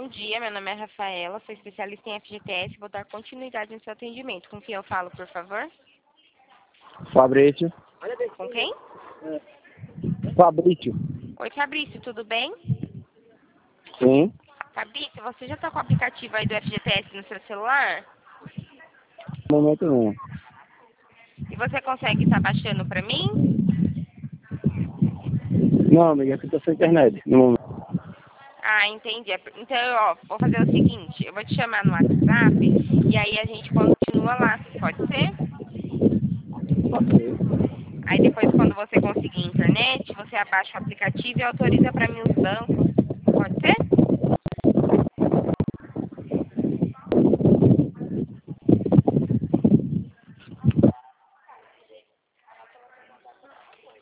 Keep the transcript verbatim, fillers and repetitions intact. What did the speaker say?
Bom dia, meu nome é Rafaela, sou especialista em F G T S e vou dar continuidade no seu atendimento. Com quem eu falo, por favor? Fabrício. Com quem? Fabrício. Oi, Fabrício, tudo bem? Sim. Fabrício, você já está com o aplicativo aí do F G T S no seu celular? No momento não. E você consegue estar baixando para mim? Não, amiga, aqui tá sem internet. No momento. Ah, entendi. Então, ó, vou fazer o seguinte, eu vou te chamar no WhatsApp e aí a gente continua lá, pode ser? Aí depois, quando você conseguir internet, você abaixa o aplicativo e autoriza para mim os bancos, pode ser?